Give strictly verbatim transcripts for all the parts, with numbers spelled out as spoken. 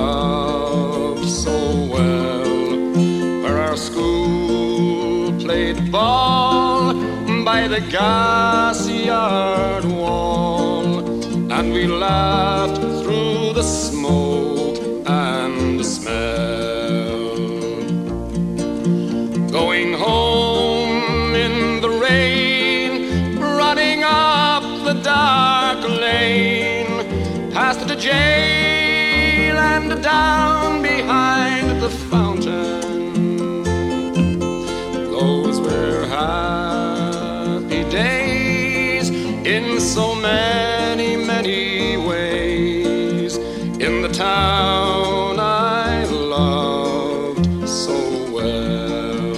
loved so well, where our school played ball by the gas yard wall, and we laughed through the smoke and the smell. Going home in the rain, running up the dark lane, past the jail and down behind the fountain. Those were happy days in so many, many ways, in the town I loved so well.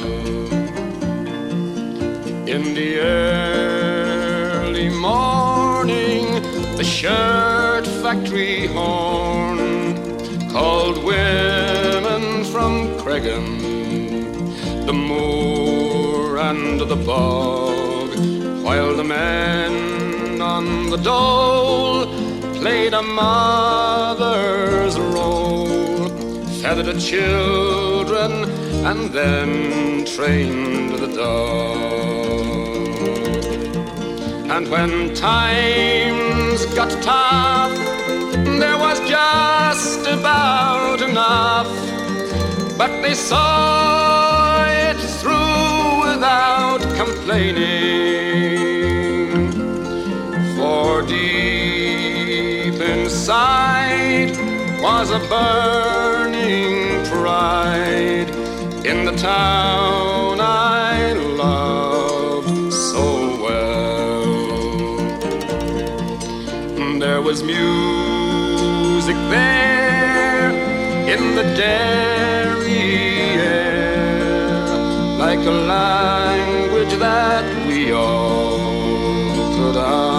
In the early morning, the shirt factory horn called women from Cregan, the moor and the bog, while the men on the dole played a mother's role, feathered the children and then trained the dog. And when times got tough, there was just about enough, but they saw it through without complaining. For deep inside was a burning pride in the town I loved so well. There was music there in the dairy air, like a language that we all could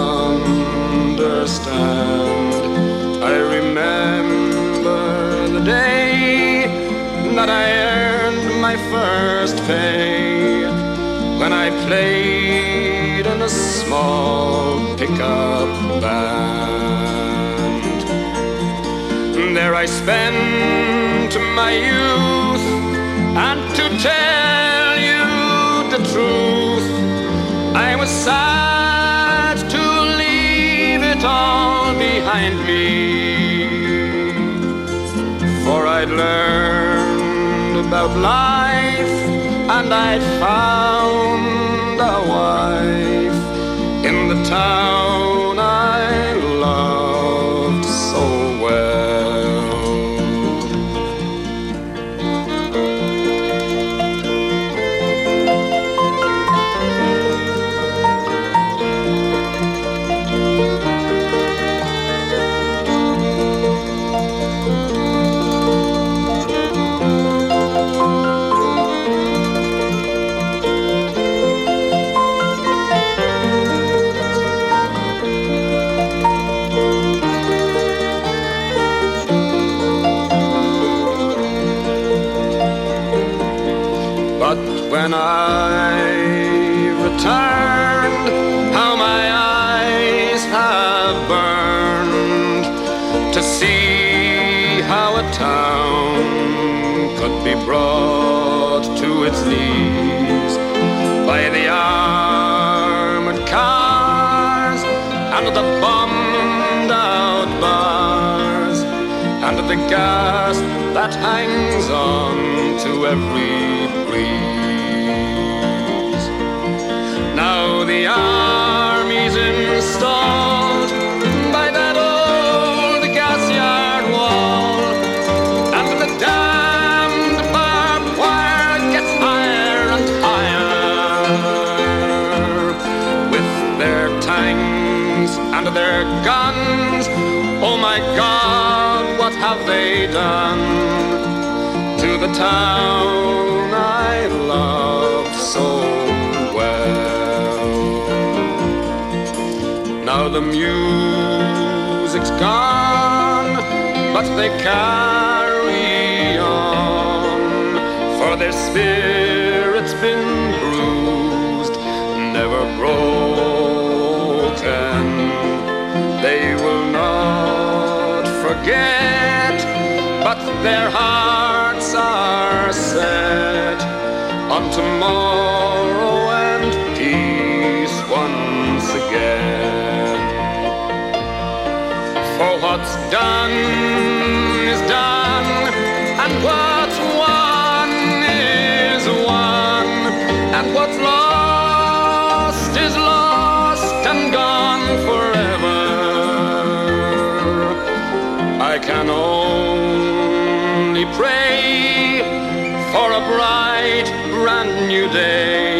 understand. I remember the day that I earned my first pay, when I played in a small pickup band. There I spent my youth, and to tell you the truth, I was sad to leave it all behind me, for I'd learned about life and I'd found a wife in the town I loved so well. When I returned, how my eyes have burned to see how a town could be brought to its knees by the armored cars and the bombed out bars and the gas that hangs on to every breeze. Now the army's installed by that old gas yard wall, and the damned barbed wire gets higher and higher. With their tanks and their guns, oh my God, what have they done to the town I loved so well? Now the music's gone, but they carry on, for their spirit's been bruised, never broken. They will not forget, but their hearts are set on tomorrow and peace once again. For what's done is done, and what's won is won, and what's lost is lost and gone forever. I can only pray for a bright, brand new day,